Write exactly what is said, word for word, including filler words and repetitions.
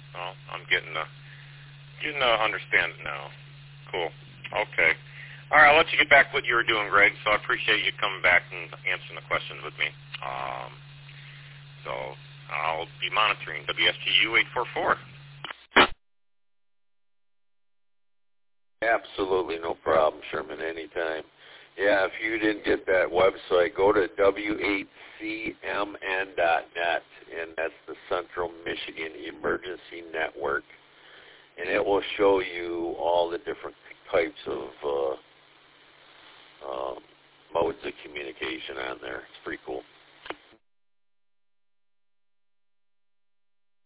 Well, I'm getting to, getting to understand it now. Cool. Okay. All right, I'll let you get back to what you were doing, Greg, so I appreciate you coming back and answering the questions with me. Um, so I'll be monitoring W S G U eight four four. Absolutely no problem, Sherman, anytime. Yeah, if you didn't get that website, go to W eight C M N dot net, and that's the Central Michigan Emergency Network, and it will show you all the different types of uh, uh, modes of communication on there. It's pretty cool.